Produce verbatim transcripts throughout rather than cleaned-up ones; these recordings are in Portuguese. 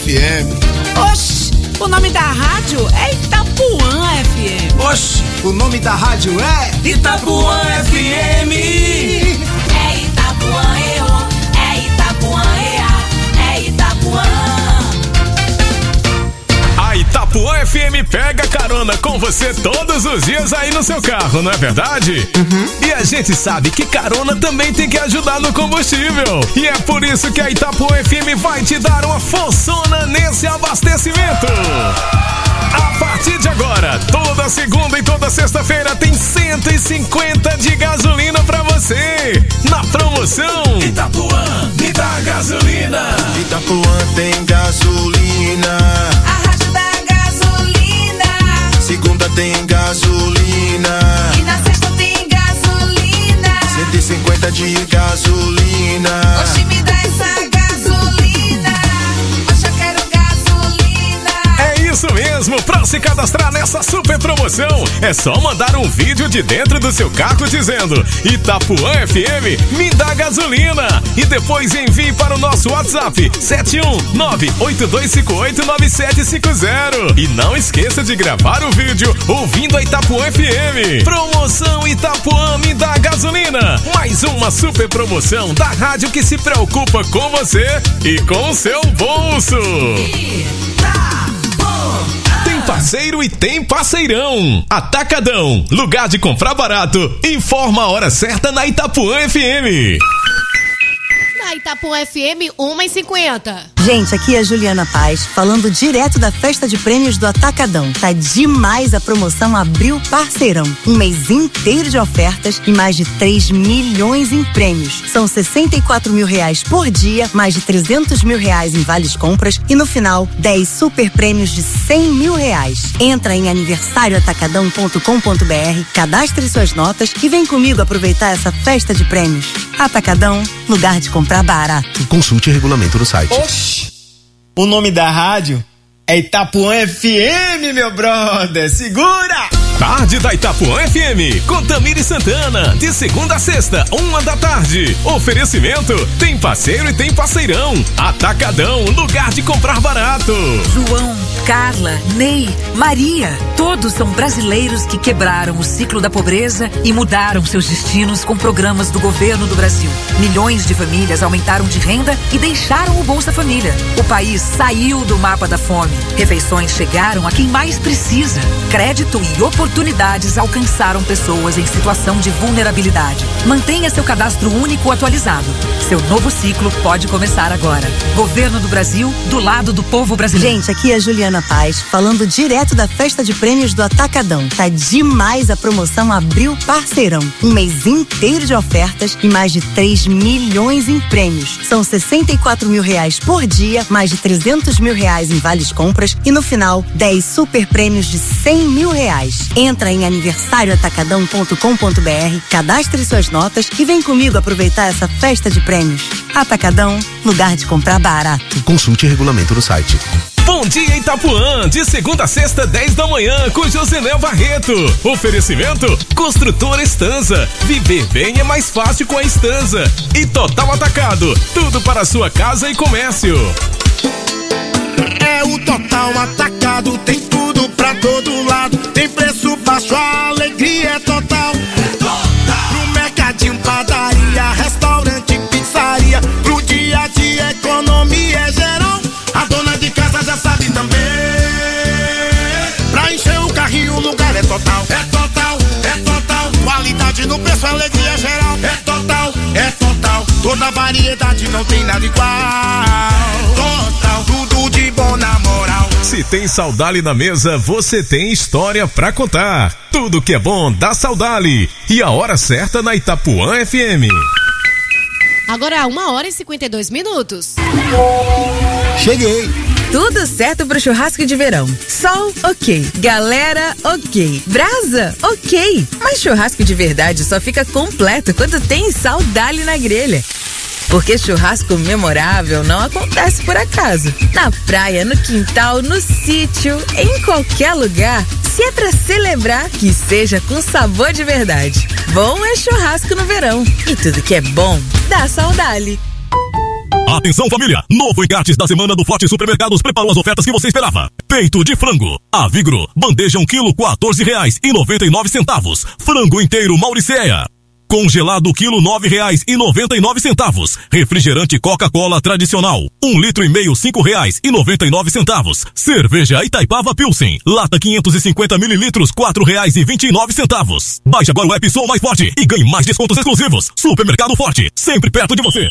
F M. Oxi, o nome da rádio é Itapuã F M. Oxi, o nome da rádio é Itapuã F M. É Itapuã E O, é Itapuã E A, é Itapuã. A Itapuã F M pega carona com você todos os dias aí no seu carro, não é verdade? Uhum. E a gente sabe que carona também tem que ajudar no combustível. E é por isso que a Itapuã F M vai te dar uma forçona nesse abastecimento. A partir de agora, toda segunda e toda sexta-feira tem cento e cinquenta de gasolina pra você. Na promoção Itapuã, me dá gasolina. Itapuã tem gasolina. A rádio da gasolina. Segunda tem gasolina. E na sexta tem gasolina. cento e cinquenta de gasolina. Oxi, me dá essa gasolina. Oxe, eu quero gasolina. É isso mesmo, pra se cadastrar nessa super promoção, é só mandar um vídeo de dentro do seu carro dizendo Itapuã F M, me dá gasolina. E depois envie para o nosso WhatsApp sete um nove oito dois cinco oito nove sete cinco zero. E não esqueça de gravar o vídeo ouvindo a Itapuã F M. Promoção Itapuã, me dá gasolina. Mais uma super promoção da rádio que se preocupa com você e com o seu bolso. Tem parceiro e tem parceirão. Atacadão, lugar de comprar barato. Informa a hora certa na Itapuã F M. Na Itapuã F M, uma e cinquenta. Gente, aqui é a Juliana Paz, falando direto da festa de prêmios do Atacadão. Tá demais a promoção Abril Parceirão. Um mês inteiro de ofertas e mais de três milhões em prêmios. São sessenta e quatro mil reais por dia, mais de trezentos mil reais em vales compras e no final, dez super prêmios de cem mil reais. Entra em aniversário atacadão ponto com ponto b r, cadastre suas notas e vem comigo aproveitar essa festa de prêmios. Atacadão, lugar de comprar barato. Consulte o regulamento no site. Oxi, o nome da rádio é Itapuã F M, meu brother. Segura! Tarde da Itapuã F M, com Tamiri Santana, de segunda a sexta, uma da tarde. Oferecimento, tem parceiro e tem parceirão. Atacadão, lugar de comprar barato. João, Carla, Ney, Maria, todos são brasileiros que quebraram o ciclo da pobreza e mudaram seus destinos com programas do governo do Brasil. Milhões de famílias aumentaram de renda e deixaram o Bolsa Família. O país saiu do mapa da fome. Refeições chegaram a quem mais precisa. Crédito e oportunidade Oportunidades alcançaram pessoas em situação de vulnerabilidade. Mantenha seu cadastro único atualizado. Seu novo ciclo pode começar agora. Governo do Brasil, do lado do povo brasileiro. Gente, aqui é a Juliana Paz, falando direto da festa de prêmios do Atacadão. Tá demais a promoção Abril Parceirão. Um mês inteiro de ofertas e mais de três milhões em prêmios. São sessenta e quatro mil reais por dia, mais de trezentos mil reais em vales compras e no final, dez super prêmios de cem mil reais. Entra em aniversário atacadão ponto com ponto b r, cadastre suas notas e vem comigo aproveitar essa festa de prêmios. Atacadão, lugar de comprar barato. Consulte o regulamento no site. Bom dia Itapuã, de segunda a sexta, dez da manhã, com Josenel Barreto. Oferecimento, Construtora Estanza. Viver bem é mais fácil com a Estanza. E Total Atacado, tudo para sua casa e comércio. É o Total Atacado, tem tudo pra todo lado. Tem preço baixo, a alegria é total. É total. No mercadinho, padaria, restaurante, pizzaria. Pro dia a dia, economia é geral. A dona de casa já sabe também. Pra encher o carrinho, o lugar é total. É total, é total. Qualidade no preço, alegria é geral. É total, é total. Toda variedade, não tem nada igual. Total, tudo de bom na moral. Se tem Saudali na mesa, você tem história pra contar. Tudo que é bom dá Saudali. E a hora certa na Itapuã F M. Agora uma hora e cinquenta e dois minutos. Cheguei. Tudo certo pro churrasco de verão. Sol, ok. Galera, ok. Brasa, ok. Mas churrasco de verdade só fica completo quando tem Saudali na grelha. Porque churrasco memorável não acontece por acaso. Na praia, no quintal, no sítio, em qualquer lugar. Se é pra celebrar, que seja com sabor de verdade. Bom é churrasco no verão. E tudo que é bom, dá Saudali. Atenção, família! Novo encartes da semana do Forte Supermercados preparou as ofertas que você esperava. Peito de frango, Avigro, bandeja um quilo, quatorze reais e noventa e nove centavos. Frango inteiro Mauricéia, congelado quilo, nove reais e noventa e nove centavos. Refrigerante Coca-Cola tradicional, um litro e meio, cinco reais e noventa e nove centavos. Cerveja Itaipava Pilsen, lata quinhentos e cinquenta mililitros, quatro reais e vinte e nove centavos. Baixe agora o app Sou Mais Forte e ganhe mais descontos exclusivos. Supermercado Forte, sempre perto de você.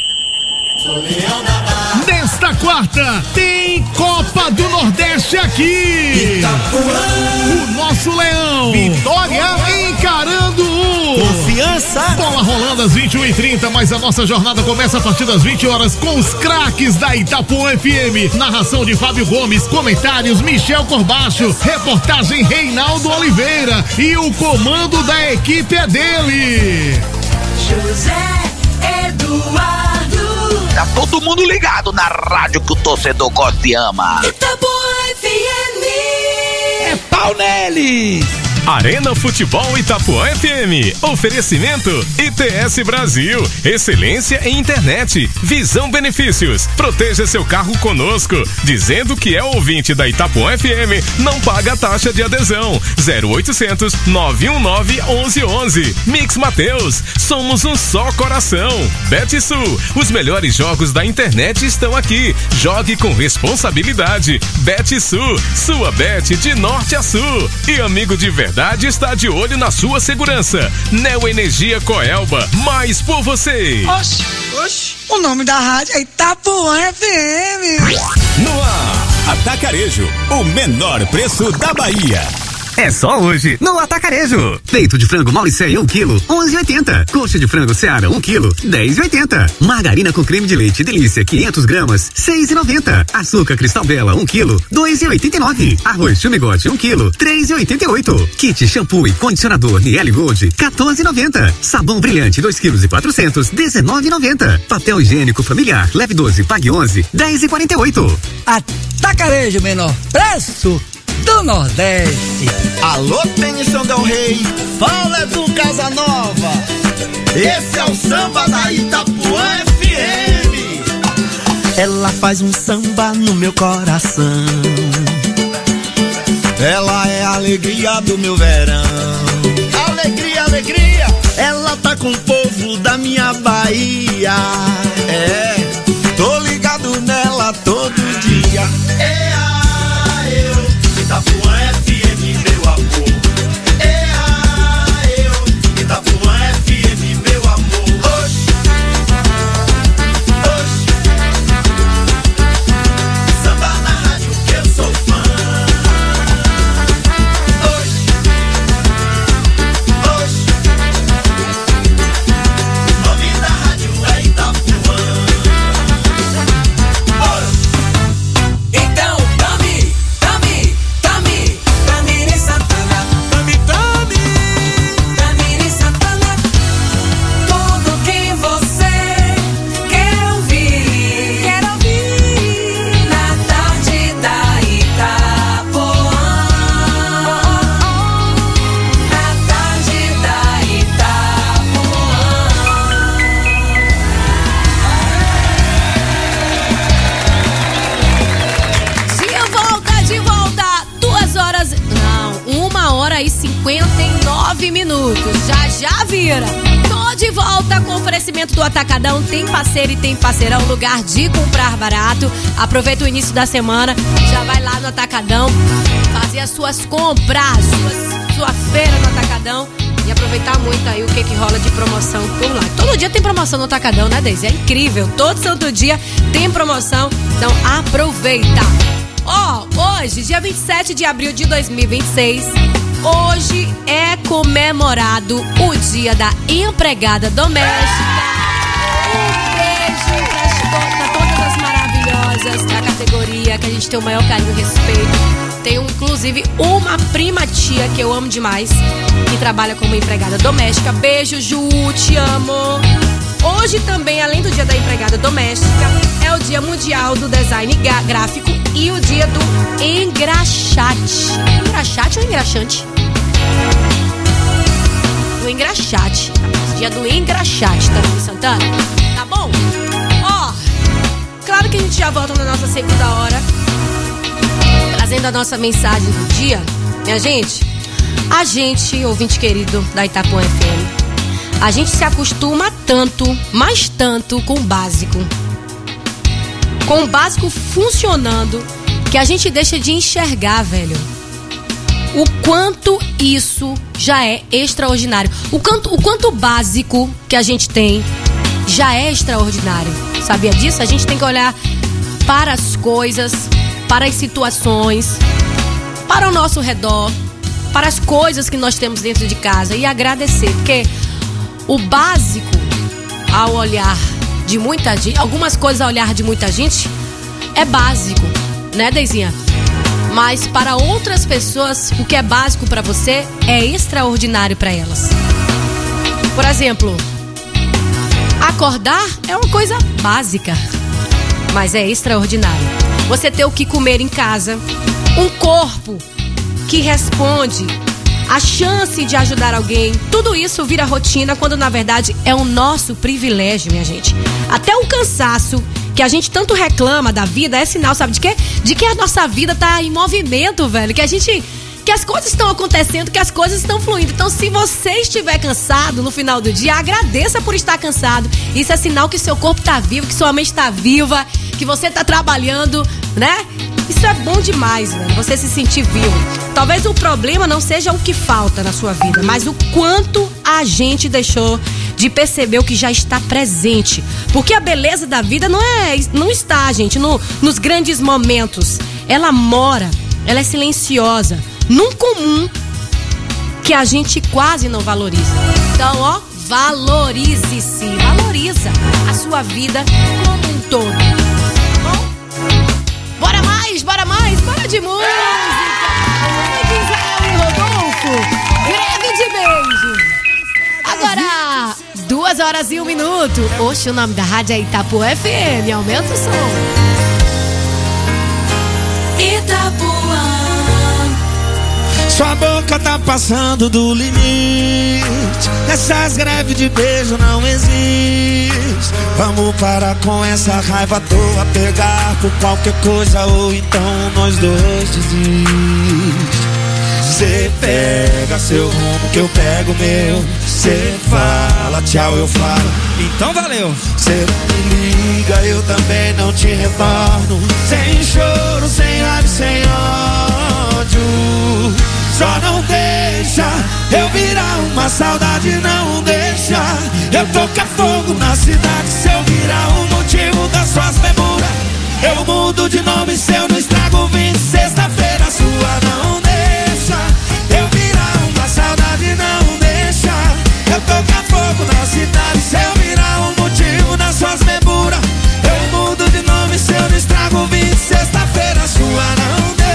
Nesta quarta tem Copa do Nordeste aqui. O nosso Leão Vitória encarando o Confiança. Bola rolando às vinte e uma e trinta, mas a nossa jornada começa a partir das vinte horas com os craques da Itapuã F M. Narração de Fábio Gomes, comentários Michel Corbacho, reportagem Reinaldo Oliveira e o comando da equipe é dele, José Eduardo. Tá todo mundo ligado na rádio que o torcedor gosta e ama. Itapuã F M. É pau neles. Arena Futebol Itapuã F M. Oferecimento I T S Brasil. Excelência em internet. Visão Benefícios. Proteja seu carro conosco. Dizendo que é ouvinte da Itapuã F M, não paga taxa de adesão. zero oitocentos, nove um nove, onze onze. Mix Mateus. Somos um só coração. Betsul. Os melhores jogos da internet estão aqui. Jogue com responsabilidade. Betsul. Sua bet de norte a sul. E amigo de verdade está de olho na sua segurança. Neo Energia Coelba, mais por você. Oxi, oxi, o nome da rádio é Itapuã F M. No ar, Atacarejo, o menor preço da Bahia. É só hoje, no Atacarejo. Peito de frango Mauricéia, um quilo, onze e oitenta. Coxa de frango Seara, um quilo, dez e oitenta. Margarina com creme de leite Delícia, quinhentos gramas, seis e noventa. Açúcar Cristal Bela, um quilo, dois e oitenta e nove. Arroz Chumigote, um quilo, três e oitenta e oito. Kit shampoo e condicionador Niel Gold, quatorze e noventa. Sabão brilhante, dois quilos e quatrocentos, dezenove e noventa. Papel higiênico familiar, leve doze, pague onze, dez e quarenta e oito. Atacarejo, menor preço do Nordeste. Alô, Tênis Del Rei, fala do Casa Nova. Esse é o samba da Itapuã F M. Ela faz um samba no meu coração. Ela é a alegria do meu verão. Alegria, alegria. Ela tá com o povo da minha Bahia. É, tô ligado nela todo dia. É a eu, Itapuã F M, meu amor. É a eu, Itapuã F M, meu amor. Oxi, oxi. Samba na rádio que eu sou fã. Oxi, oxi. O nome da rádio é Itapuã. Então, tome, tome, tome, Tamiri Santana, tome, tome, Tamiri Santana, tudo que você quer ouvir, quer ouvir, na tarde da Itapuã, na tarde da Itapuã. De volta, de volta, duas horas, não, uma hora e cinquenta e nove minutos, já já vira. Tô de volta com oferecimento do Atacadão, tem parceiro e tem parceirão, lugar de comprar barato. Aproveita o início da semana, já vai lá no Atacadão, fazer as suas compras, suas, sua feira no Atacadão e aproveitar muito aí o que que rola de promoção por lá. Todo dia tem promoção no Atacadão, né, Deise? É incrível, todo santo dia tem promoção, então aproveita. Ó, oh, hoje, dia vinte e sete de abril de dois mil e vinte e seis, hoje é comemorado o Dia da Empregada Doméstica. Um beijo pra todas as maravilhosas da categoria, que a gente tem o maior carinho e respeito. Tenho, inclusive, uma prima tia que eu amo demais, que trabalha como empregada doméstica. Beijo, Ju, te amo. Hoje também, além do Dia da Empregada Doméstica, é o Dia Mundial do Design Gráfico e o Dia do Engraxate. Engraxate ou engraxante? Do engraxate. Dia do engraxate, tá, Santana? Tá bom? Ó, intervalo que a gente já volta na nossa segunda hora, trazendo a nossa mensagem do dia. Minha gente, a gente, ouvinte querido da Itapuã F M, a gente se acostuma tanto, mas tanto com o básico. Com o básico funcionando, que a gente deixa de enxergar, velho, o quanto isso já é extraordinário. O quanto, o quanto básico que a gente tem já é extraordinário. Sabia disso? A gente tem que olhar para as coisas, para as situações, para o nosso redor, para as coisas que nós temos dentro de casa e agradecer. Porque o básico, ao olhar de muita gente, algumas coisas ao olhar de muita gente, é básico, né, Deizinha? Mas para outras pessoas, o que é básico para você é extraordinário para elas. Por exemplo, acordar é uma coisa básica, mas é extraordinário. Você ter o que comer em casa, um corpo que responde, a chance de ajudar alguém, tudo isso vira rotina quando na verdade é o nosso privilégio, minha gente. Até o cansaço que a gente tanto reclama da vida é sinal, sabe de quê? De que a nossa vida tá em movimento, velho. Que a gente... que as coisas estão acontecendo, que as coisas estão fluindo. Então, se você estiver cansado no final do dia, agradeça por estar cansado. Isso é sinal que seu corpo tá vivo, que sua mente tá viva, que você tá trabalhando, né? Isso é bom demais, velho. Você se sentir vivo. Talvez o problema não seja o que falta na sua vida, mas o quanto a gente deixou de perceber o que já está presente. Porque a beleza da vida não é, não está, gente, no, nos grandes momentos. Ela mora, ela é silenciosa, num comum que a gente quase não valoriza. Então, ó, valorize-se, valoriza a sua vida como um todo. Tá bom? Bora mais, bora mais, bora de música! Israel e Rodolfo, greve de beijo! Agora, duas horas e um minuto. Oxe, o nome da rádio é Itapuã F M, aumenta o som. Itapuã. Sua boca tá passando do limite. Essas greves de beijo não existem. Vamos parar com essa raiva à toa, pegar por qualquer coisa ou então nós dois desistimos. Cê pega seu rumo que eu pego o meu. Cê fala tchau, eu falo, então valeu. Cê não me liga, eu também não te retorno. Sem choro, sem raiva, sem ódio. Só não deixa eu virar uma saudade, não deixa eu tocar fogo na cidade. Se eu virar o motivo das suas memórias, eu mudo de nome se eu não estrago vinte. Sexta-feira sua não deixa eu virar uma saudade, não deixa eu tocar fogo na cidade. Se eu virar o motivo das suas memórias, eu mudo de nome se eu não estrago vinte. Sexta-feira sua não deixa.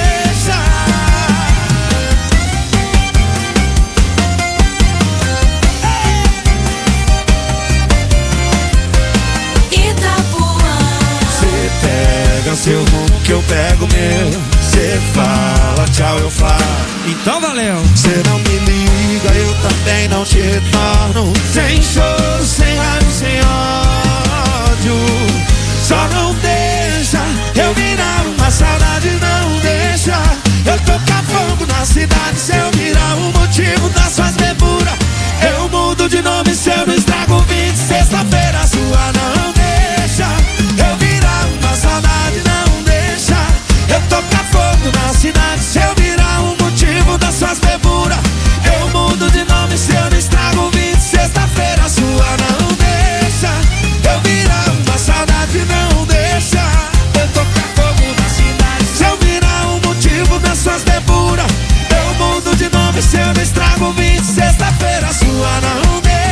Seu rumo que eu pego meu. Cê fala tchau, eu falo, então valeu. Cê não me liga, eu também não te retorno. Sem choro, sem raiva, sem ódio. Só não deixa eu virar uma saudade, não deixa eu tocar fogo na cidade. Se eu virar o motivo das suas memórias, eu mudo de nome se eu não estrago vinte. Sexta-feira sua não deixa eu virar uma saudade, não deixa eu tocar fogo na cidade. Se eu virar o motivo das suas memórias, eu mudo de nome se eu não estrago vinte. Sexta-feira sua não deixa eu virar uma saudade, não deixa eu tocar fogo na cidade. Se eu virar o motivo das suas memórias, eu mudo de nome se eu não estrago vinte. Sexta-feira sua não deixa.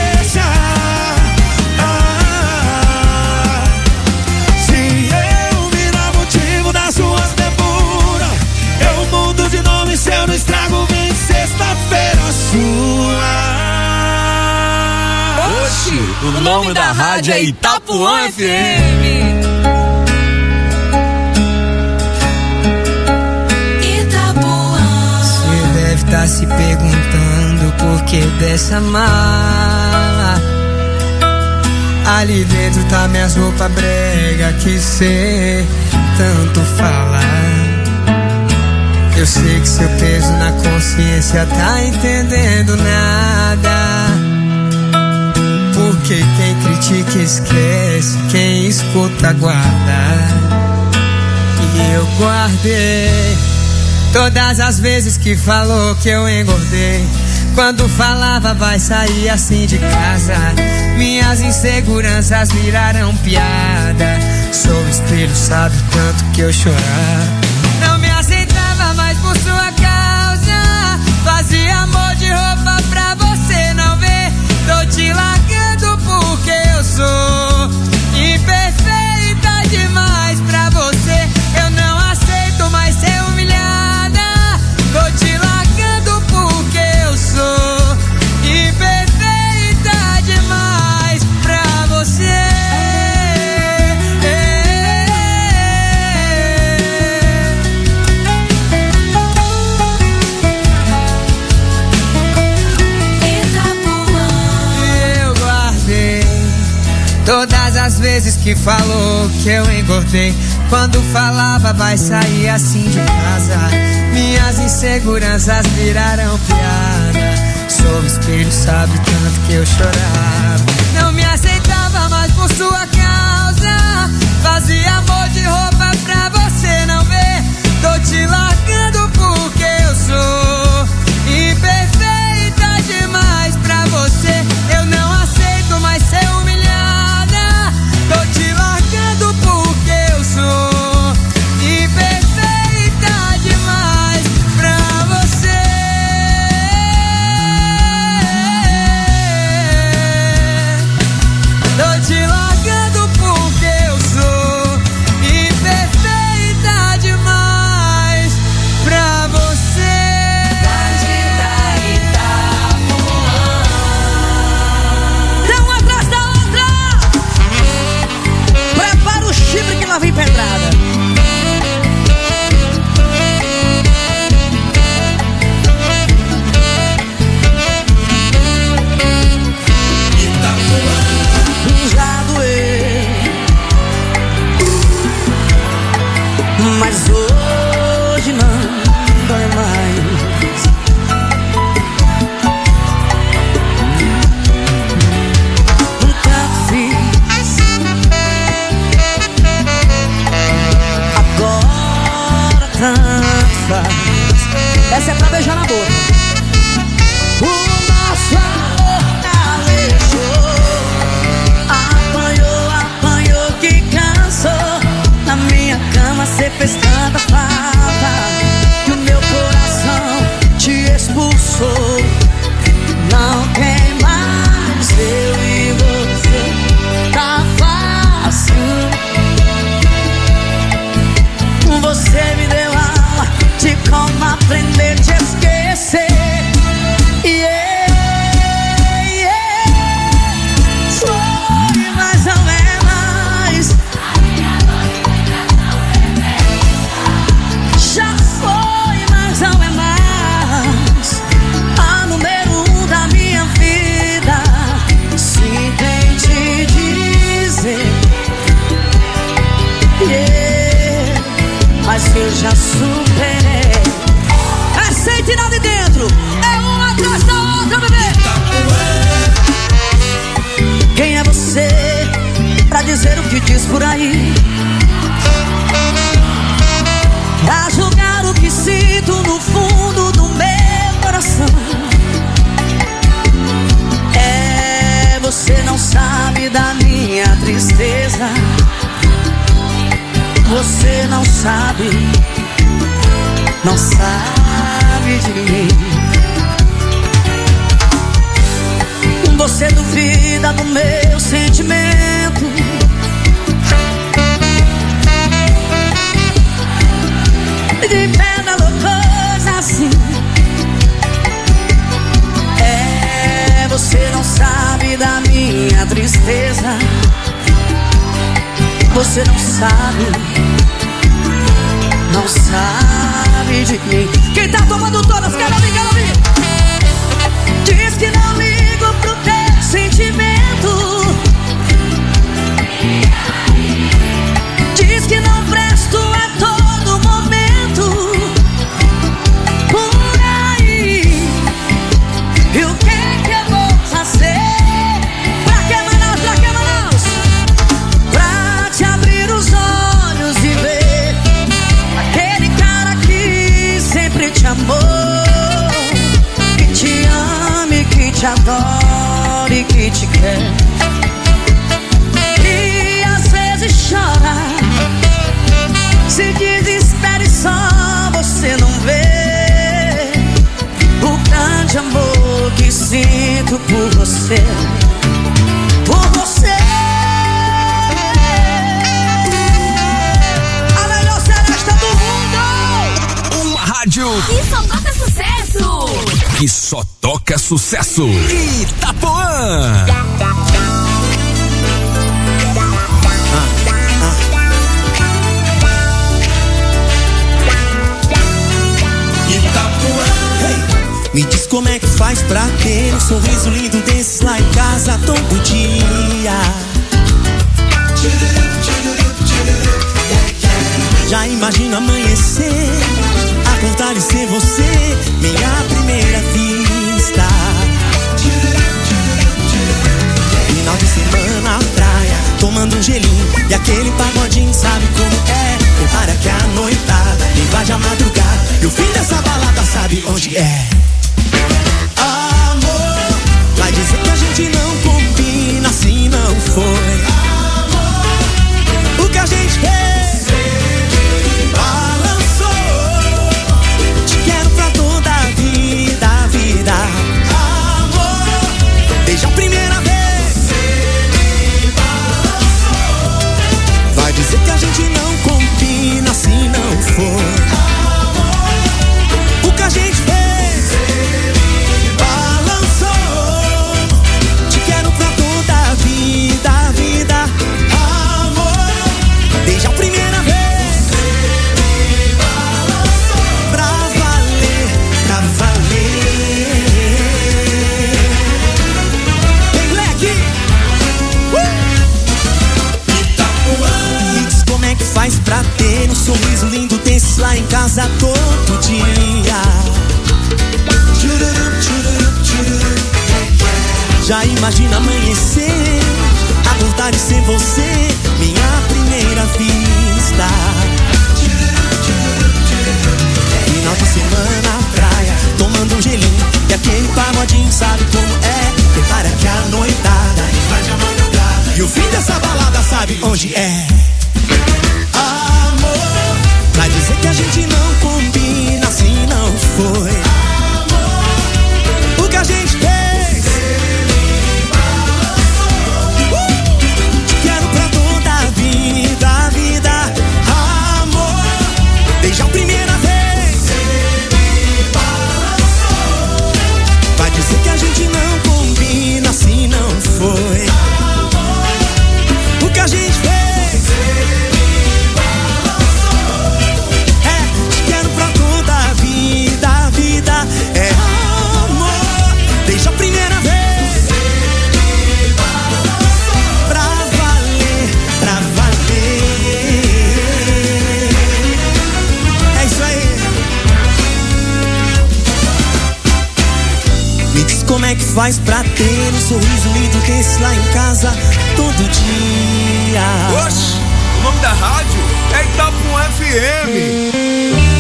Se eu não estrago vinte. Sexta-feira sua. Oxi, o nome, nome da, da rádio é Itapuã F M. Itapuã. Você deve estar se perguntando por que dessa mala. Ali dentro tá minhas roupas brega que cê tanto fala. Eu sei que seu peso na consciência tá entendendo nada. Porque quem critica esquece, quem escuta guarda. E eu guardei todas as vezes que falou que eu engordei. Quando falava vai sair assim de casa, minhas inseguranças viraram piada. Sou o espelho, sabe o tanto que eu chorava. Não me aceitava mais por sua causa. Fazia amor de roupa pra você não ver. Tô te largando porque eu sou imperfeita demais pra você. Eu não aceito mais ser humilhada. Tô te largando porque eu sou imperfeita demais pra você. Eu guardei todas as vezes que falou que eu engordei. Quando falava vai sair assim de casa, minhas inseguranças viraram piada. Sou o espelho, sabe o tanto que eu chorava. Não me aceitava mais por sua causa. Fazia amor de roupa pra você não ver. Tô te largando porque eu sou imperfeita demais pra você. Eu não aceito mais ser humilhada. Tô te largando porque eu sou imperfeita demais pra você. Tô te largando porque eu sou imperfeita demais pra você. Então uma atrás da outra. Prepara o chifre que lá vem pedrada. Já doeu, mas hoje não dói mais. Nunca fiz, agora tanto faz. Essa é pra beijar na boca. O nosso amor calejou. Apanhou, apanhou que cansou. Na minha cama cê fez tanta falta que o meu coração te expulsou. Não tem mais eu e você, tá fácil. Você me deu aula de como aprender a te esquecer. Yeah, yeah. Foi, mas não é mais. Já foi, mas não é mais. A número um da minha vida. Se tem te dizer, yeah, mas eu já superei. Aceite lá de dentro. É uma atrás da outra, bebê. Quem é você pra dizer o que diz por aí? Pra julgar o que sinto no fundo do meu coração. É, você não sabe da minha tristeza. Você não sabe, não sabe de mim. Você duvida do meu sentimento. De pena coisa assim. É, você não sabe da minha tristeza. Você não sabe, não sabe de mim. Quem tá tomando todas, quero ouvir, quero ouvir. Diz que não ligo pro teu sentimento. te adora e que te quer. E às vezes chora, se desespera e só você não vê o grande amor que sinto por você. Por você. A melhor seresta do mundo. Uma rádio que só toca sucesso. Que só toca sucesso. Itapuã. Me diz como é que faz pra ter um sorriso lindo desses lá em casa todo dia. Já imagina amanhecer, acordar e ser você, minha primeira vista. Final de semana na praia, tomando um gelinho e aquele pagodinho, sabe como é? Prepara que a noitada invade a madrugada e o fim dessa balada sabe onde é. Vai dizer que a gente não combina, assim não foi. Amor, o que a gente fez, balançou. Te quero pra toda a vida, a vida. Amor, desde a primeira vez, balançou. Vai dizer que a gente não combina, assim não foi. Amor, o que a gente fez. Pra ter um sorriso lindo desse lá em casa todo dia. Já imagina amanhecer, acordar e ser você, minha primeira vista. Final de semana na praia, tomando um gelinho e aquele pagodinho, sabe como é? Prepara que a noitada invade a madrugada e o fim dessa balada sabe onde é. Vai dizer que a gente não combina, assim não foi. Amor, o que a gente fez, uh! Te quero pra toda a vida, a vida. Amor, desde a primeira vez. Vai dizer que a gente não combina, assim não foi. Amor, o que a gente fez. É amor, desde a primeira vez. Pra valer, pra valer. É isso aí. Me diz como é que faz pra ter um sorriso lindo desse lá em casa todo dia. Oxi, o nome da rádio é Itapuã F M.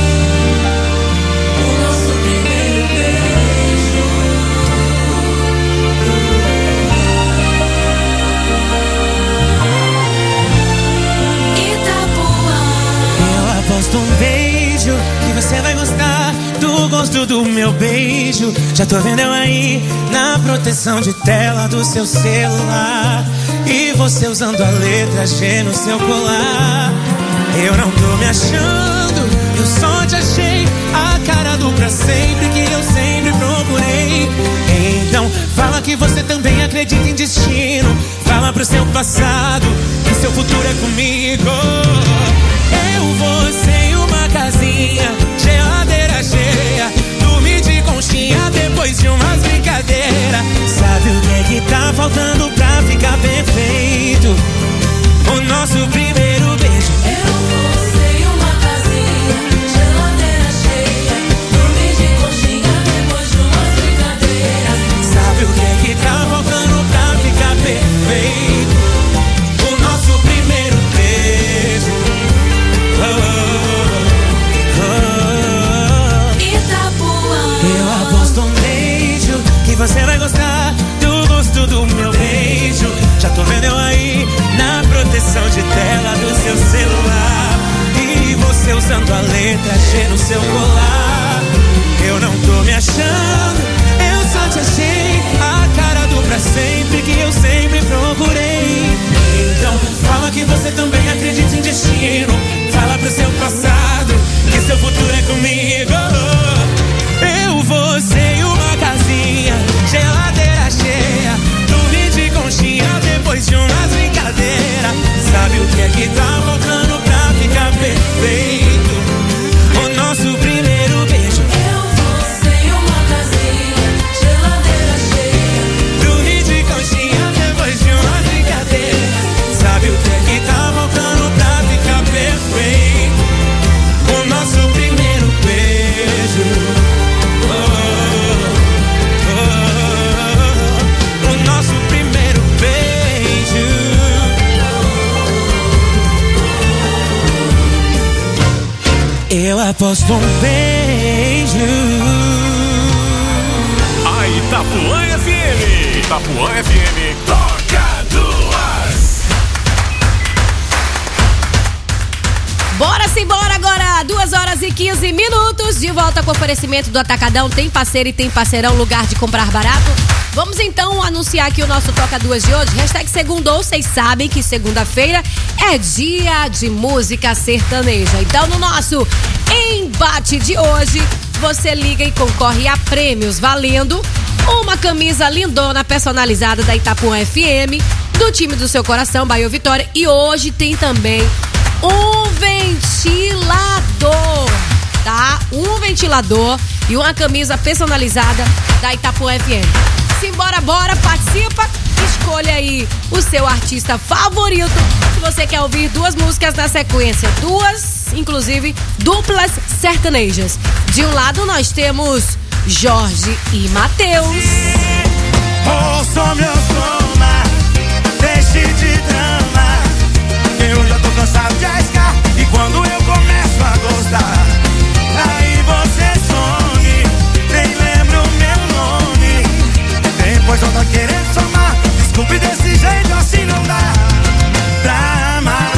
Um beijo que você vai gostar do gosto do meu beijo. Já tô vendo eu aí na proteção de tela do seu celular e você usando a letra G no seu colar. Eu não tô me achando, eu só te achei a cara do pra sempre que eu sempre procurei. Então fala que você também acredita em destino. Fala pro seu passado que seu futuro é comigo. Eu, você e uma casinha, geladeira cheia, dormir de conchinha depois de umas brincadeiras. Sabe o que é que tá faltando pra ficar perfeito? O nosso primeiro beijo. Eu, você e uma casinha, geladeira cheia, dormir de conchinha depois de umas brincadeiras. Sabe o que é que tá faltando pra ficar perfeito? O nosso primeiro beijo. Oh, oh, oh, oh. Itapuã. Eu aposto um beijo que você vai gostar tatuando a letra G no seu colar. Eu não tô me achando, eu só te achei a cara do pra sempre que eu sempre procurei. Então fala que você também acredita em destino. Fala pro seu passado que seu futuro é comigo. Eu, você e uma casinha, geladeira cheia, dormir de conchinha depois de umas brincadeiras. Sabe o que é que tá faltando pra ficar perfeito? O nosso primeiro beijo. Eu, você e uma casinha, geladeira cheia, dormir de conchinha depois de umas brincadeiras. Sabe o que é que tá faltando pra ficar perfeito? O nosso primeiro beijo. Eu aposto um beijo. A Itapuã F M. Itapuã F M. Toca duas. Bora simbora agora, duas horas e quinze minutos. De volta com o oferecimento do Atacadão. Tem parceiro e tem parceirão, lugar de comprar barato. Vamos então anunciar aqui o nosso Toca Duas de hoje. Hashtag segundou, vocês sabem que segunda-feira é dia de música sertaneja. Então no nosso embate de hoje, você liga e concorre a prêmios valendo uma camisa lindona personalizada da Itapuã F M, do time do seu coração, Bahia Vitória. E hoje tem também um ventilador, tá? Um ventilador e uma camisa personalizada da Itapuã F M. Simbora, bora, participa, escolha aí o seu artista favorito. Se você quer ouvir duas músicas na sequência, duas, inclusive, duplas sertanejas. De um lado nós temos Jorge e Mateus. Ouça meu soma, deixe de drama. Eu já tô cansado de arriscar, e quando eu começo a gostar, aí você some, nem lembra o meu nome. Depois eu tô querendo somar, desculpe, desse jeito assim não dá pra amar.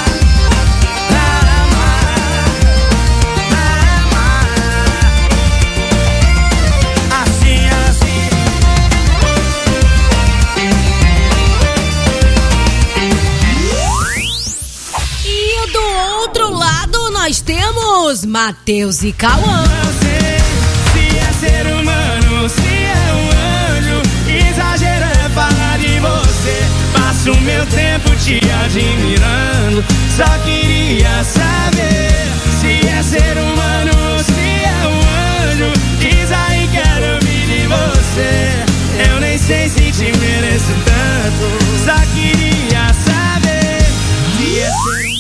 Nós temos Mateus e Cauã. Não sei se é ser humano, se é um anjo. Exagero é falar de você. Passo o meu tempo te admirando. Só queria saber se é ser humano, se é um anjo. Diz aí, quero ouvir de você. Eu nem sei se te mereço tanto. Só queria saber se é ser humano.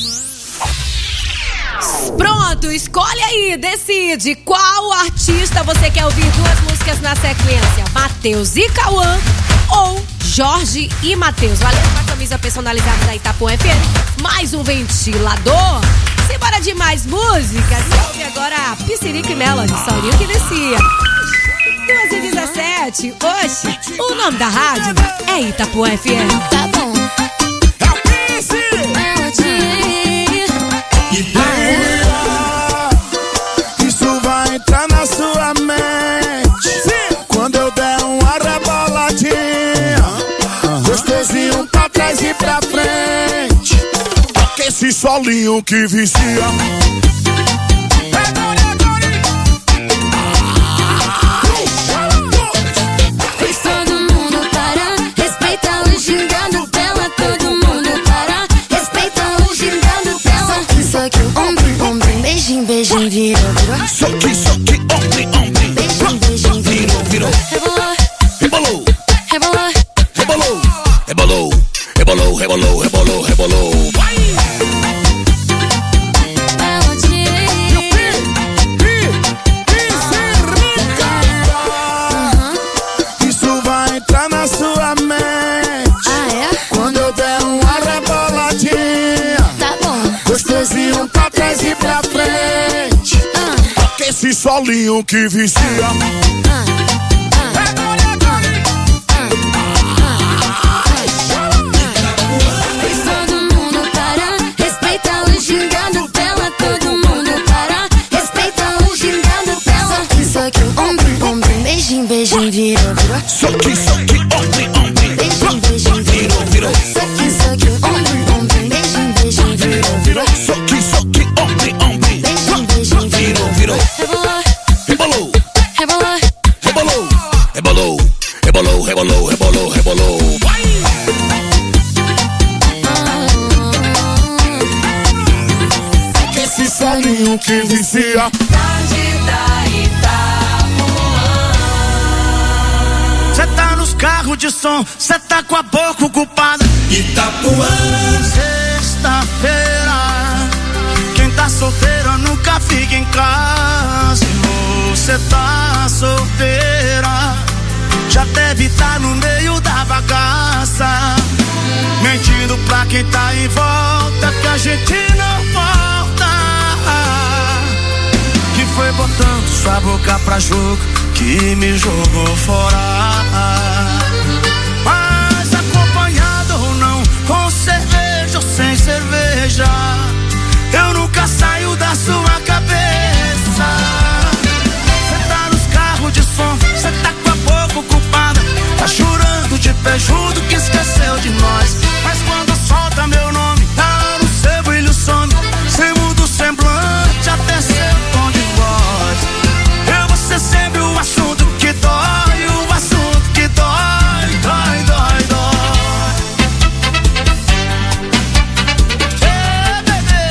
Pronto, escolhe aí, decide qual artista você quer ouvir duas músicas na sequência, Mateus e Cauã ou Jorge e Mateus. Valeu com a camisa personalizada da Itapuã F M, mais um ventilador. Simbora de mais músicas, ouve agora a Piscirica e Melody, Saurinho que descia. duas e dezessete, hoje, o nome da rádio é Itapuã F M. Tá bom. Isso vai entrar na sua mente. Sim. Quando eu der uma reboladinha, uh-huh. Gostosinho pra trás e pra frente. Esse solinho que vicia. Fez todo mundo parar, respeita o gingando dela. Todo mundo parar, respeita o gingando dela. Soque, soque, ombro, ombro, beijinho, beijinho, virou, virou. Soque, soque, ombro, ombro, beijinho, beijinho, virou, virou. Rebolou, rebolou, rebolou, rebolou, rebolou, rebolou, rebolou, rebolou, rebolou. Isso vai entrar na sua mente. Ah, é? Quando eu der uma reboladinha, tá bom. Gostosinho pra trás e pra frente. Ah. Esse solinho que vicia. Ah. Fez todo mundo parar, respeita o gingando dela. Todo mundo parar. soque, soque, ombro, ombro. Beijinho, beijinho, virou, virou. Soque, soque, ombro, ombro. Beijinho, beijinho, virou, virou. Soque, soque, ombro, ombro. Beijinho, beijinho, virou, virou. Rebolou, rebolou, rebolou, rebolou, rebolou, rebolou, rebolou, rebolou. Esse solinho que vicia. Cê tá nos carros de som, cê tá com a boca ocupada. Itapuã. Sexta-feira, quem tá solteiro nunca fica em casa. Você tá solteira, já deve tá no meio da bagaça, mentindo pra quem tá em volta que a gente não volta. Que foi botando sua boca pra jogo que me jogou fora. Mas acompanhado ou não, com cerveja ou sem cerveja, eu nunca saio da sua cabeça. Cê tá nos carros de som, cê tá com a boca ocupada, tá chorando de pé junto que esqueceu de nós. Mas quando solta meu nome, tá no seu brilho some, cê muda o semblante até seu tom de voz. Eu vou ser sempre o assunto que dói, o assunto que dói, dói, dói, dói. Ei, bebê.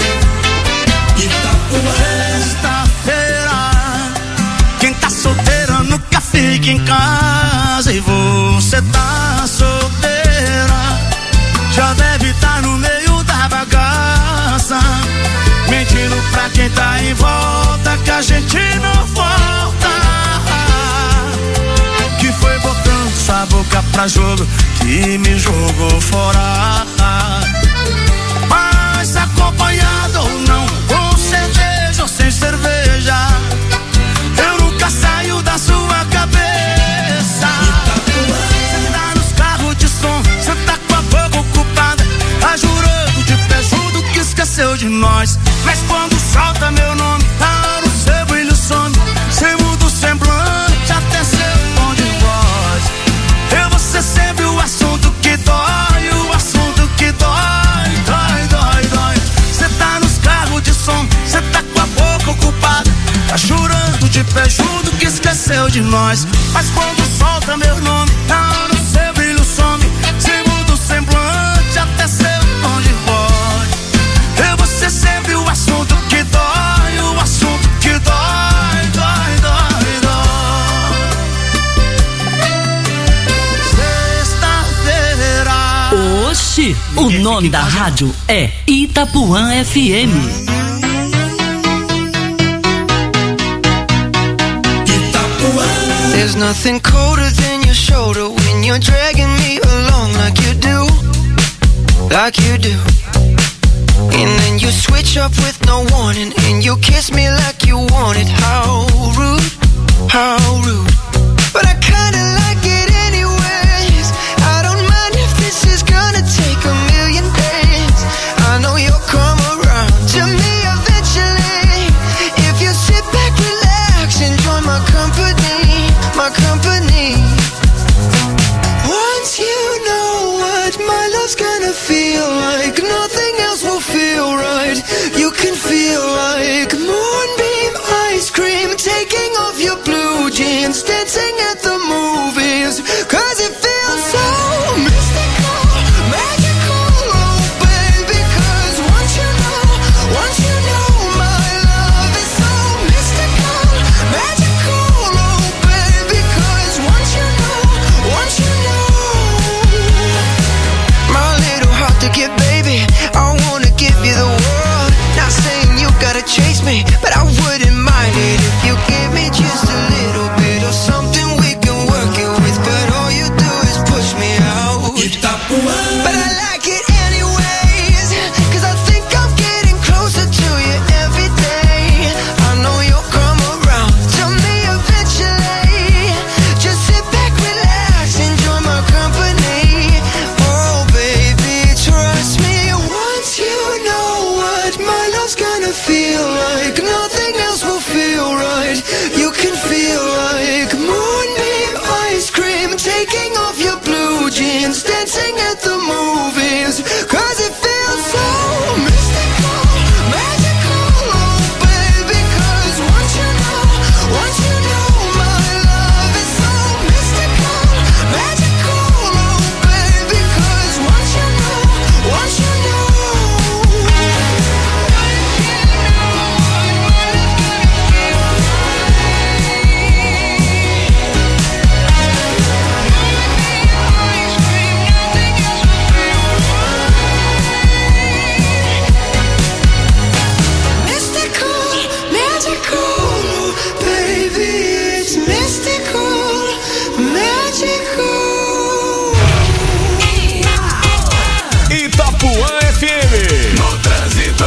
Sexta-feira, quem tá solteira nunca fica em casa. E você tá solteira, já deve tá no meio da bagaça, mentindo pra quem tá em volta que a gente não volta. Que foi botando sua boca pra jogo que me jogou fora. Mas acompanhado ou não, com cerveja ou sem cerveja, eu nunca saio da sua cabeça. Cê tá nos carros de som, cê tá com a boca ocupada, tá jurando de pé junto que esqueceu de nós. Mas quando solta meu nome, tá no seu brilho some, cê muda o semblante até seu tom de voz. Eu vou ser sempre o assunto que dói, o assunto que dói, dói, dói, dói. Cê tá nos carros de som, cê tá com a boca ocupada, tá chorando de pé junto que esqueceu de nós. Mas quando solta meu nome, tá no seu brilho some, cê muda o semblante até seu tom de voz. Eu vou ser sempre o assunto que dói, o assunto que dói, dói, dói, dói. Sexta-feira. Oxi, o nome da rádio é Itapuã F M. There's nothing colder than your shoulder when you're dragging me along like you do, like you do. And then you switch up with no warning, and you kiss me like you want it. How rude, how rude. But I kinda like it anyways. I don't mind if this is gonna take a million days. I know you'll come around to me eventually. If you sit back, relax, enjoy my company, my company. Once you know what my love's gonna feel like, nothing else will feel right. You can feel like moonbeams taking off your blue jeans, dancing at the movies, cause it feels so mystical, magical, oh baby, cause once you know, once you know my love is so mystical, magical, oh baby, cause once you know, once you know. Itapuã F M. No trânsito.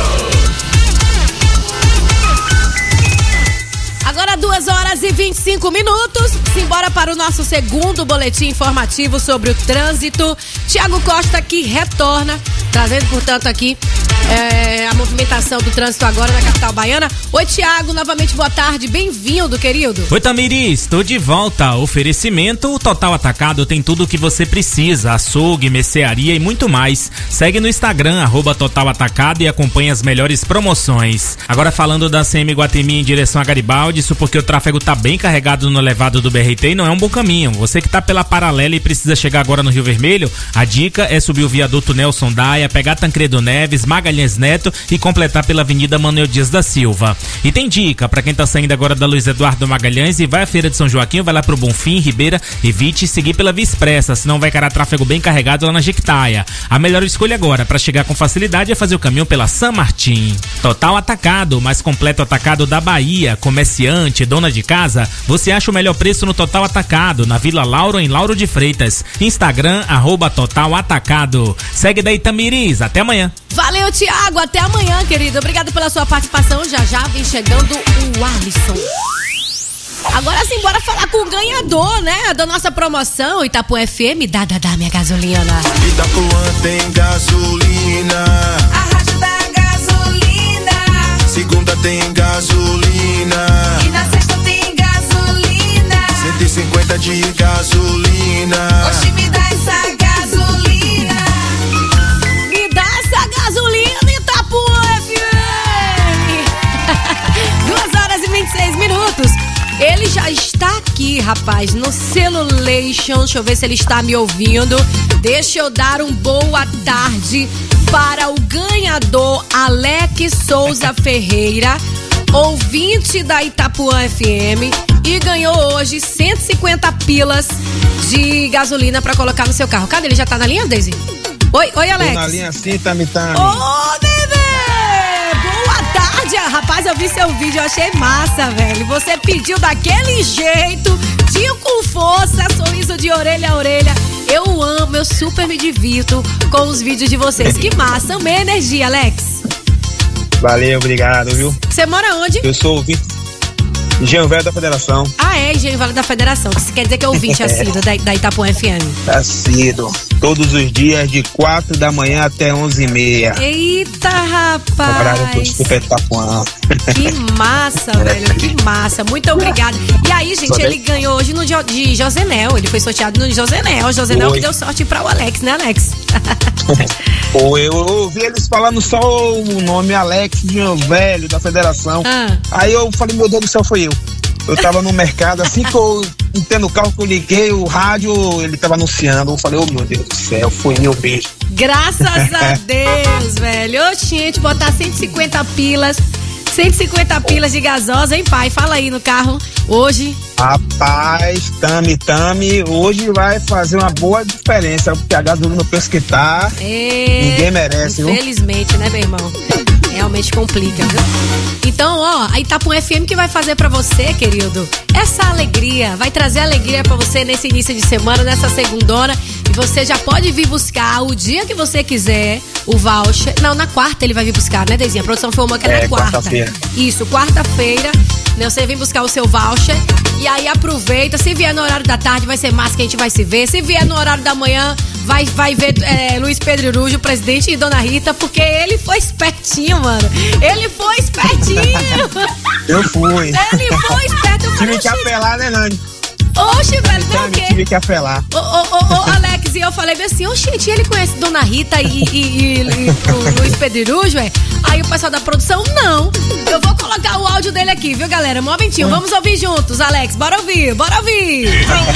Agora duas horas e vinte e cinco minutos. Simbora para o nosso segundo boletim informativo sobre o trânsito. Tiago Costa aqui retorna, trazendo, portanto, aqui é, a movimentação do trânsito agora na capital baiana. Oi, Tiago, novamente boa tarde, bem-vindo, querido. Oi, Tamiris, estou de volta. Oferecimento, o Total Atacado tem tudo o que você precisa, açougue, mercearia e muito mais. Segue no Instagram, arroba Total Atacado, e acompanha as melhores promoções. Agora falando da C M Guatemi em direção a Garibaldi, isso porque o tráfego tá bem carregado no elevado do B R T e não é um bom caminho. Você que tá pela paralela e precisa chegar agora no Rio Vermelho, a dica é subir o viaduto Nelson Daia, pegar Tancredo Neves, Magalhães Neto e completar pela Avenida Manuel Dias da Silva. E tem dica pra quem tá saindo agora da Luiz Eduardo Magalhães e vai à Feira de São Joaquim, vai lá pro Bonfim, Ribeira, evite seguir pela Via Expressa, senão vai cair tráfego bem carregado lá na Jequitaia. A melhor escolha agora pra chegar com facilidade é fazer o caminho pela San Martín. Total Atacado, o mais completo atacado da Bahia. Comerciante, dona de casa, você acha o melhor preço no Total Atacado, na Vila Lauro, em Lauro de Freitas. Instagram, arroba Total Atacado. Segue daí, Tamiris, até amanhã. Valeu, Tiago, até amanhã, querido. Obrigado pela sua participação. Já já vem chegando o Alisson. Agora sim, bora falar com o ganhador, né? Da nossa promoção Itapuã F M, dá, dá, dá minha gasolina. Itapuã tem gasolina. A rádio da gasolina. Segunda tem gasolina. E na sexta tem gasolina. cento e cinquenta de gasolina. Oxi, me dá essa gasolina. Me dá essa gasolina, Itapuã F M. duas horas e vinte e seis minutos. Ele já está aqui, rapaz, no Celulation. Deixa eu ver se ele está me ouvindo. Deixa eu dar um boa tarde para o ganhador Alex Souza Ferreira, ouvinte da Itapuã F M, e ganhou hoje cento e cinquenta pilas de gasolina para colocar no seu carro. Cadê ele? Já tá na linha, Daisy? Oi, oi, Alex. Tô na linha sim, Tami Tami. Ô, bebê! Boa tarde, rapaz, eu vi seu vídeo, eu achei massa, velho. Você pediu daquele jeito, tio com força, sorriso de orelha a orelha. Eu amo, eu super me divirto com os vídeos de vocês. Que massa, amei a energia, Alex. Valeu, obrigado, viu? Você mora onde? Eu sou ouvinte Engenho Velho da Federação. Ah, é, Engenho Velho da Federação. Isso quer dizer que é ouvinte assíduo da, da Itapuã F M. Assíduo. Todos os dias, de quatro da manhã até onze e meia. Eita, rapaz. Horário do Super Itapuã. Que massa, velho, que massa. Muito obrigada. E aí, gente, ele ganhou hoje no de Josenel. Ele foi sorteado no Josenel. Josenel que deu sorte pra o Alex, né, Alex? Pô, eu ouvi eles falando só o nome Alex Engenho Velho da Federação. Ah. Aí eu falei, meu Deus do céu, foi eu. Eu tava no mercado, assim que eu entendo o carro que eu liguei, o rádio, ele tava anunciando. Eu falei, oh meu Deus do céu, foi eu mesmo. Graças a Deus, velho. Ô, gente, botar cento e cinquenta pilas, cento e cinquenta pilas de gasosa, hein, pai? Fala aí no carro, hoje. Rapaz, Tami, Tami, hoje vai fazer uma boa diferença, porque a gasolina no preço que tá, é... ninguém merece, viu? Infelizmente, né, meu irmão? Realmente complica, viu? Então, ó, a Itapuã F M que vai fazer pra você, querido, essa alegria, vai trazer alegria pra você nesse início de semana, nessa segundona, e você já pode vir buscar o dia que você quiser o voucher. Não, na quarta ele vai vir buscar, né, Deizinha? A produção filmou que é, é na quarta. Quarta-feira. Isso, quarta-feira, né, você vem buscar o seu voucher, e aí aproveita. Se vier no horário da tarde, vai ser massa que a gente vai se ver. Se vier no horário da manhã, vai, vai ver é, Luiz Pedro Irujo, o presidente, e Dona Rita, porque ele foi espertinho, mano. Ele foi espertinho. Eu fui. Ele foi esperto. Tive que apelar, né, Nani? Oxe, velho, não o quê? Tive que apelar. Ô, ô, ô, ô, Alex, e eu falei assim, ô, gente, ele conhece Dona Rita e, e, e, e o Luiz Pedrirujo, é? Aí o pessoal da produção, não. Eu vou colocar o áudio dele aqui, viu, galera? Um momentinho, vamos ouvir juntos, Alex, bora ouvir, bora ouvir.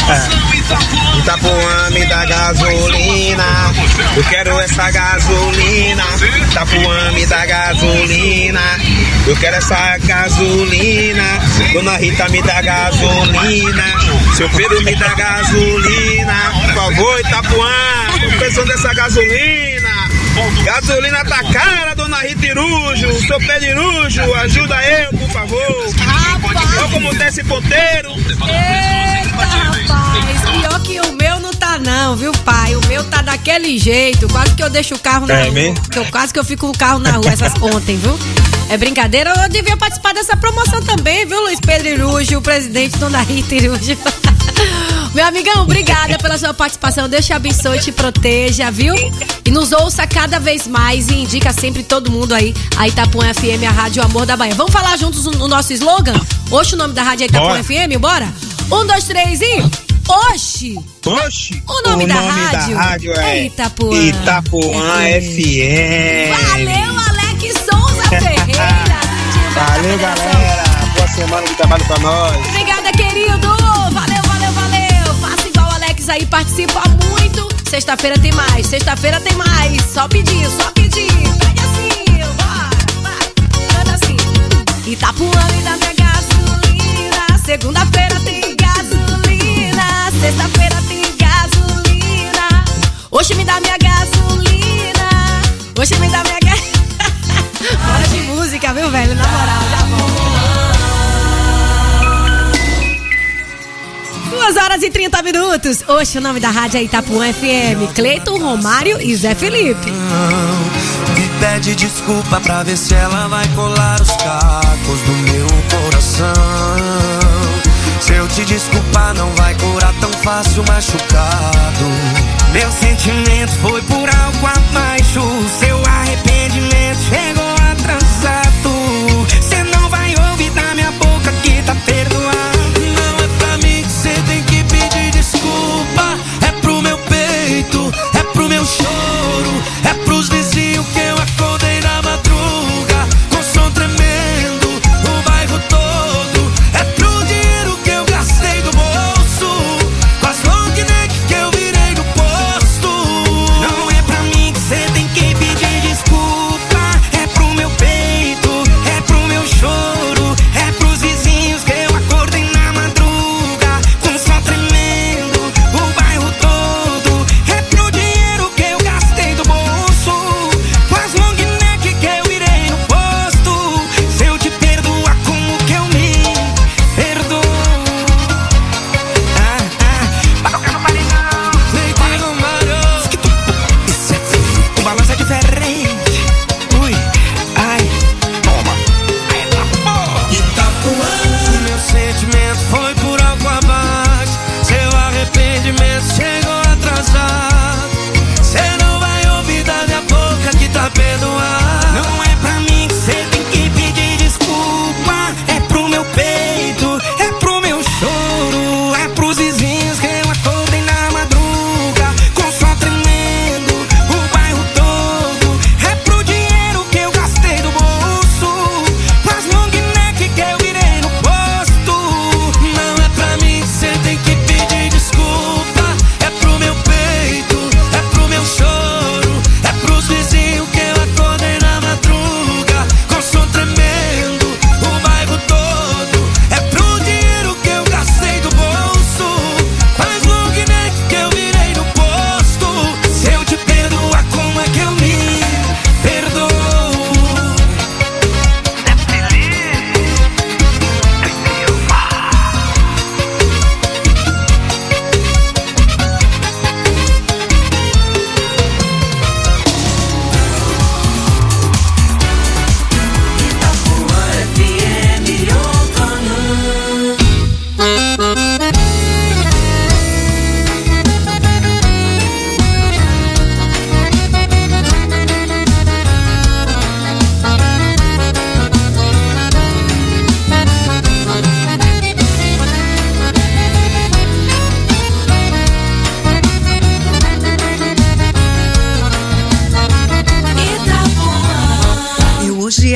Itapuã me dá gasolina, eu quero essa gasolina. Itapuã me dá gasolina, eu quero essa gasolina. Dona Rita me dá gasolina, seu Pedro me dá gasolina. Por favor, Itapuã, tô precisando dessa gasolina. Gasolina tá cara, Dona Rita Irujo, seu pé de Irujo, ajuda eu, por favor. Olha como desce ponteiro. Eita, rapaz, pior que o meu não tá não, viu, pai? O meu tá daquele jeito, quase que eu deixo o carro na É rua. mesmo? Que eu, quase que eu fico com o carro na rua essas ontem, viu? É brincadeira, eu devia participar dessa promoção também, viu, Luiz Pedro Irujo, o presidente Dona Rita Irujo. Meu amigão, obrigada pela sua participação. Deus te abençoe e te proteja, viu? E nos ouça cada vez mais e indica sempre todo mundo aí a Itapuã F M, a Rádio Amor da Bahia. Vamos falar juntos o nosso slogan? Oxe, o nome da rádio é Itapuã Bora. F M, bora? Um, dois, três e... Oxi! Oxi! O nome, o da, nome rádio da rádio é Itapuã. Itapuã F M. Valeu, Alex Souza Ferreira. Valeu, galera. Boa semana de trabalho pra nós. Obrigada, querido. Valeu, valeu, valeu. Faça igual o Alex aí, participa muito. Sexta-feira tem mais, sexta-feira tem mais. Só pedir, só pedir. Pede assim, bora, vai. Canta assim. Itapuã me dá minha gasolina. Segunda-feira tem gasolina. Sexta-feira tem gasolina. Hoje me dá minha gasolina. Hoje me dá minha gasolina. Hora de música, viu, velho? Na moral, já volto. duas horas e trinta minutos. Hoje o nome da rádio é Itapuã F M. Cleiton, Romário e Zé Felipe. Me pede desculpa pra ver se ela vai colar os cacos do meu coração. Se eu te desculpar não vai curar tão fácil machucado. Meu sentimento foi por algo abaixo. Seu arrependimento chegou atrasado. Cê não vai ouvir da minha boca que tá perdoado. Não é pra mim que cê tem que pedir desculpa. É pro meu peito, é pro meu choro, é pros vizinhos que eu acordei na madruga com som tremendo, o bairro todo. É pro dinheiro que eu gastei do bolso, com as long neck que eu virei no posto. Não é pra mim que cê tem que pedir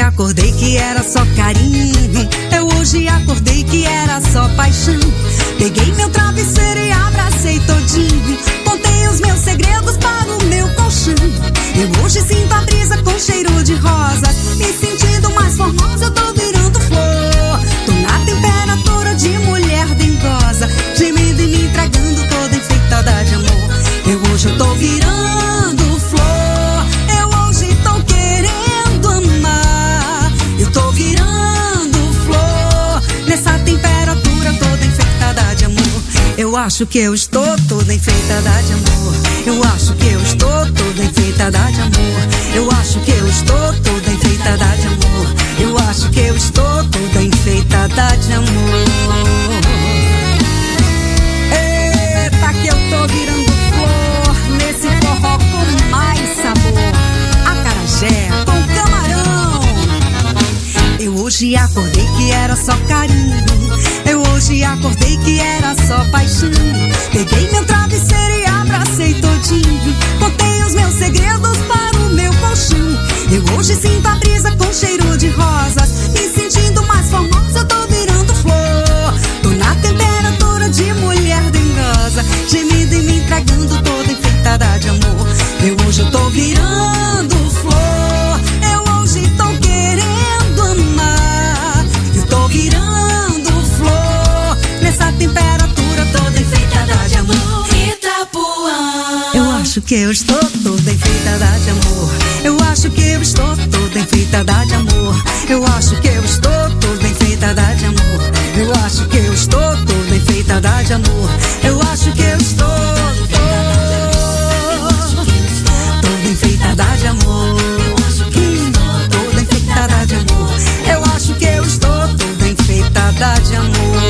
acordei que era só carinho. Eu hoje acordei que era só paixão. Peguei meu travesseiro e abracei todinho. Contei os meus segredos para o meu colchão. Eu hoje sinto a brisa com cheiro de rosas. Me sentindo mais formosa, eu tô virando flor. Tô na temperatura de mulher dengosa, gemendo e me entregando toda enfeitada de amor. Eu hoje eu tô virando flor. Eu hoje tô querendo amar. Eu tô virando flor. Nessa temperatura toda enfeitada de amor. Eu acho que eu estou toda enfeitada de amor. Eu acho que eu estou toda enfeitada de amor. Eu acho que eu estou toda enfeitada de amor. Eu acho que eu estou toda enfeitada de amor. Eita, que eu tô virando flor nesse forró com mais sabor. Acarajé com camarão. Eu hoje acordei que era só carinho. Eu hoje acordei que era só paixão. Peguei meu travesseiro e abracei todinho. Contei os meus segredos para o meu colchão. Eu hoje sinto a brisa com cheiro de rosas. Me sentindo mais formosa, eu tô virando flor. Tô na temperatura de mulher dengosa, gemendo e me entregando toda enfeitada de amor. Eu hoje eu tô virando flor. Eu hoje tô querendo amar. Eu tô virando flor. Nessa temperatura toda enfeitada de amor. Itapuã. Eu acho que eu estou toda enfeitada de amor. Eu acho que eu estou toda enfeitada de amor. Eu acho que eu estou toda enfeitada de amor. Eu acho que eu estou toda enfeitada de amor. Eu acho que eu estou toda enfeitada de amor. Toda enfeitada de amor. Eu acho que eu estou toda enfeitada de amor.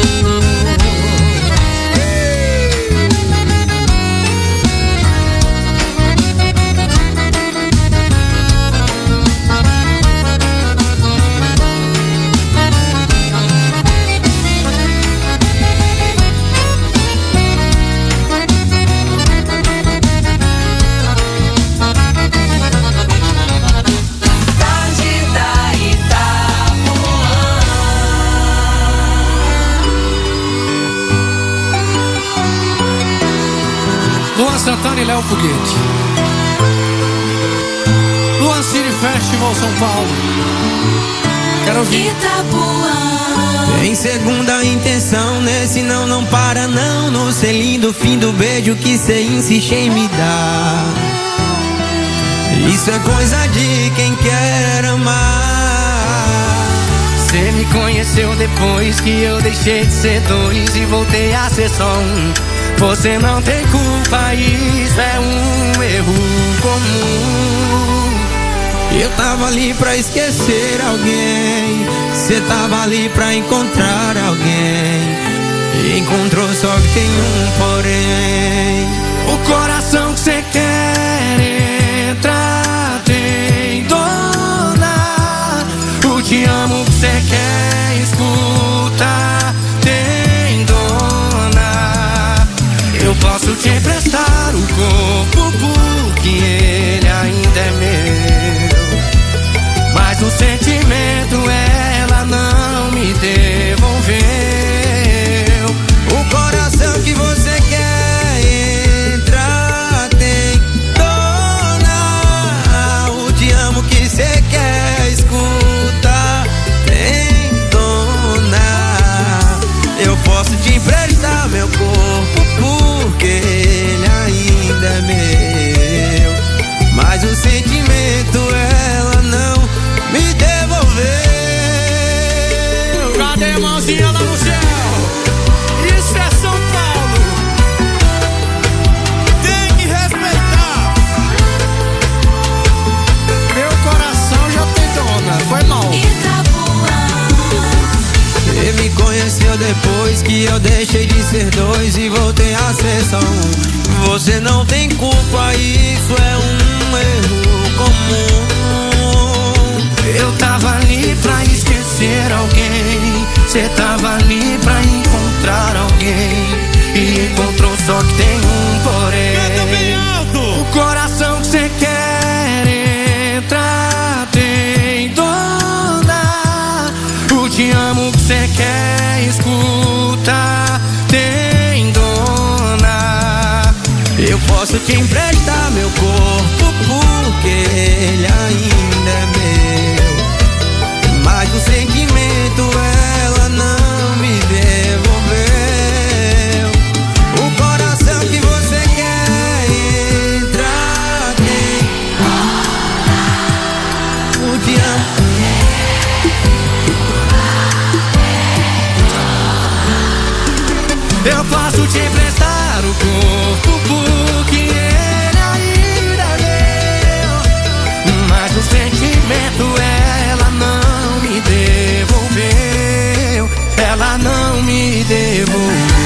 Luan Santana e Léo Foguete. Luan City Festival São Paulo. Quero ouvir. Itapuã. Tem segunda intenção, nesse não, não para não. No selinho do fim do beijo que cê insiste em me dar. Isso é coisa de quem quer amar. Cê me conheceu depois que eu deixei de ser dois e voltei a ser só um. Você não tem culpa, isso é um erro comum. Eu tava ali pra esquecer alguém, cê tava ali pra encontrar alguém. E encontrou só que tem um porém. O coração que cê quer entrar tem dona. O te amo que cê quer escutar tem dona. Eu posso te emprestar o corpo porque ele ainda é meu, mas o sentimento ela não me devolveu. O coração que você quer entrar tem dona. O te amo que você quer escutar tem dona. Eu posso te emprestar meu corpo porque ele ainda é meu, mas o sentimento ela não me devolveu. Cadê a mãozinha lá no céu? Isso é São Paulo. Tem que respeitar. Meu coração já tem dona. Foi mal. Você me conheceu depois que eu deixei de ser dois e voltei a ser só um. Você não tem culpa, isso é um erro comum. Eu tava ali pra esquecer alguém, cê tava ali pra encontrar alguém. E encontrou só que tem um porém. O coração que cê quer entrar tem dona. posso te emprestar meu corpo porque ele ainda é meu. Mas o sentimento ela não me devolveu. O coração que você quer entrar tem o te amo. Eu posso te emprestar o corpo porque ele ainda é meu. Mas o sentimento ela não me devolveu. Ela não me devolveu.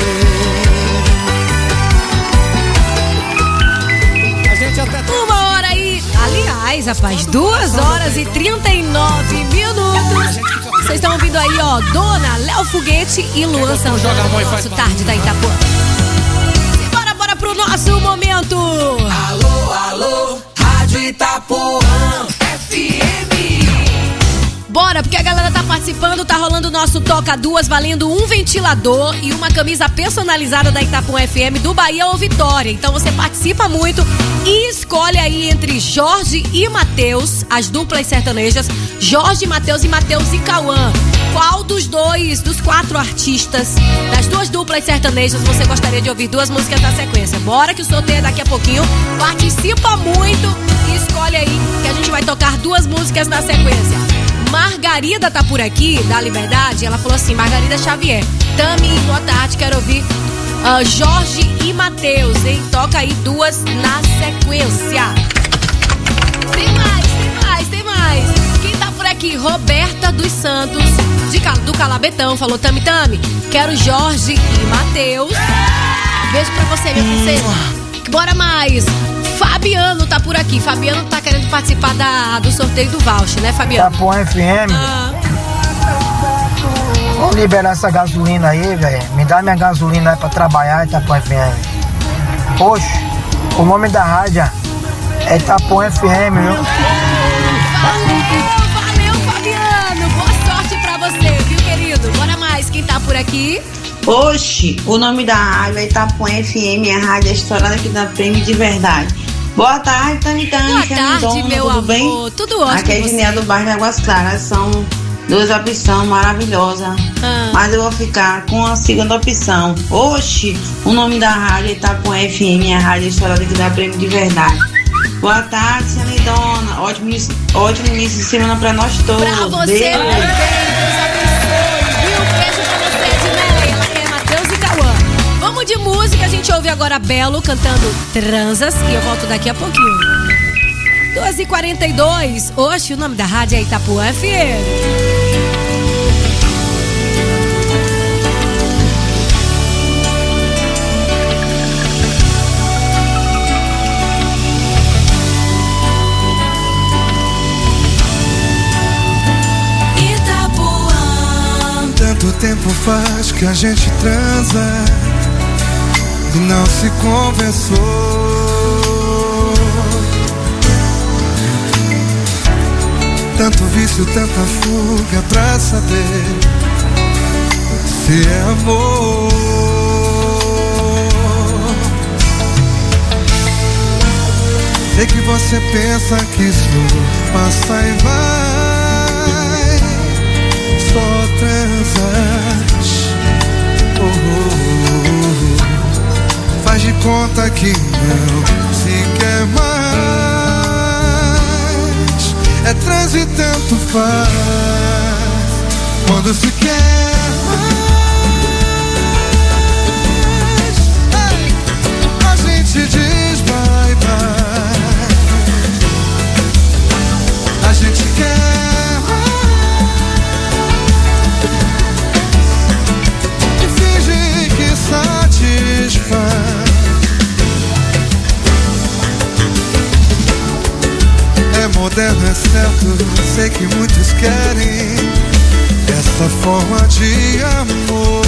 A gente até... Uma hora e... Aliás, rapaz, duas horas e trinta e nove minutos. Vocês estão ouvindo aí, ó, Dona, Léo Foguete e Luan Santana no nosso Tarde da Itapuã. E bora, bora pro nosso momento. Alô, alô, Rádio Itapuã F M. Bora, porque a galera tá participando, tá rolando o nosso Toca Duas, valendo um ventilador e uma camisa personalizada da Itapuã F M do Bahia ou Vitória. Então você participa muito e escolhe aí entre Jorge e Matheus, as duplas sertanejas, Jorge, Matheus e Matheus e Cauã. Qual dos dois, dos quatro artistas, das duas duplas sertanejas, você gostaria de ouvir duas músicas na sequência? Bora que o sorteio é daqui a pouquinho. Participa muito e escolhe aí que a gente vai tocar duas músicas na sequência. Margarida tá por aqui, da Liberdade. Ela falou assim, Margarida Xavier, Tami, boa tarde, quero ouvir uh, Jorge e Matheus, hein? Toca aí duas na sequência. Tem mais, tem mais, tem mais. Quem tá por aqui? Roberta dos Santos, de, do Calabetão, falou, Tami, Tami, quero Jorge e Matheus. Beijo pra você, minha princesa. Bora mais. Fabiano tá por aqui. Fabiano tá querendo participar da, do sorteio do voucher, né, Fabiano? Itapuã F M. Ah. Vamos liberar essa gasolina aí, velho. Me dá minha gasolina aí pra trabalhar, Itapuã F M. Poxa, o nome da rádio é Itapuã F M, viu? Valeu, valeu, Fabiano. Boa sorte pra você, viu, querido? Bora mais. Quem tá por aqui? Oxe, o nome da rádio é Itapuã F M, a rádio é estourada aqui da Prêmio de Verdade. Boa tarde, Tami Tami. Boa tarde, Dona, meu tudo amor. Bem? Tudo ótimo. Aqui é Ginéia do bairro de Águas Claras. São duas opções maravilhosas. Ah. Mas eu vou ficar com a segunda opção. Oxe, o nome da rádio é Itapuã F M, a rádio é estourada aqui da Prêmio de Verdade. Boa tarde, Dona. Ótimo, ótimo início de semana pra nós todos. Pra você, Deus. também. Deus abençoe. Viu? Beijo pra você, Edneia. Ela quer Matheus e Cauã. Vamos de música. A gente ouve agora Belo cantando Transas. E eu volto daqui a pouquinho. duas e quarenta e dois. Hoje o nome da rádio é Itapuã F M. Tanto tempo faz que a gente transa e não se conversou. Tanto vício, tanta fuga pra saber se é amor. Sei que você pensa que isso passa e vai, só transas. Oh, oh, oh. Faz de conta que não se quer mais. É trans e tanto faz. Quando se quer mais, ei, a gente diz bye bye. A gente quer mais e finge que satisfaz. É moderno, é certo, sei que muitos querem essa forma de amor.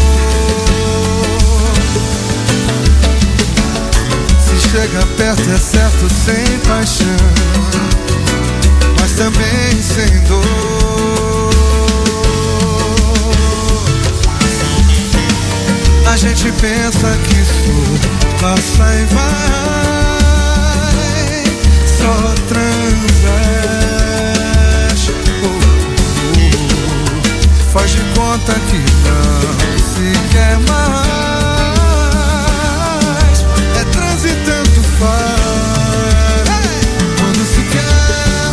Se chega perto é certo, sem paixão, mas também sem dor. A gente pensa que isso passa e vai, só transas. Oh, oh, oh. Faz de conta que não se quer mais. É trans e tanto faz. Hey! Quando se quer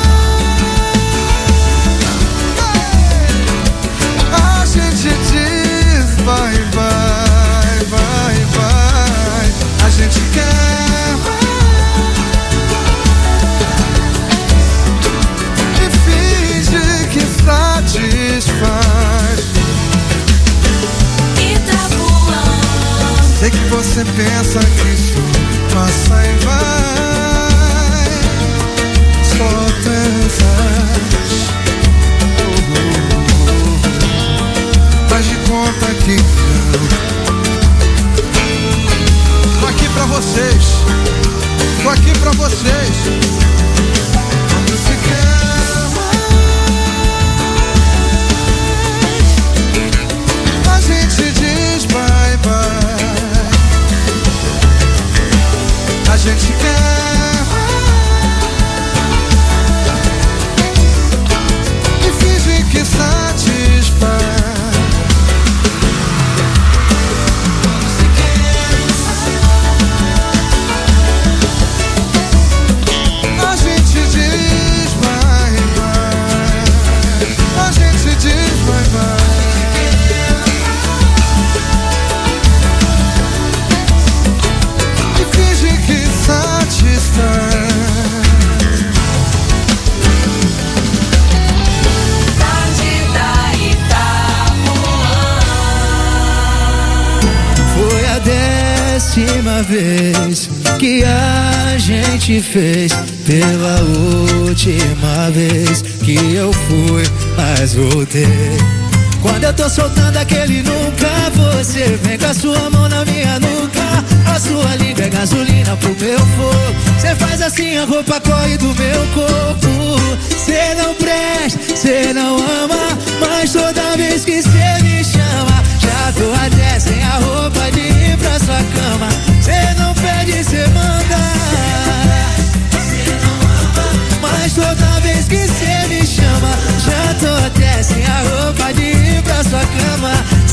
mais, hey! A gente diz vai, vai, vai, vai. A gente quer mais e finge que satisfaz. Itapuã. Sei que você pensa que isso passa e vai, só transas. Oh, oh, oh. Faz de conta que não. Tô aqui pra vocês, tô aqui pra vocês. Quando se quer mais, a gente diz bye bye. A gente quer mais e finge que satisfaz. A gente diz bye bye. A gente diz bye bye. E finge que satisfaz. Tarde da Itapuã. Foi a décima vez que a gente fez. Pela última vez que eu fui, mas voltei. Quando eu tô soltando aquele nunca, você vem com a sua mão na minha nuca. A sua língua é gasolina pro meu fogo. Cê faz assim, a roupa corre do meu corpo. Cê não presta, cê não ama, mas toda vez que cê me chama, já tô até sem a roupa de ir pra sua cama. Cê não pede, cê manda. Cê não ama, mas toda vez que cê me chama, já tô até sem a roupa de ir pra sua cama.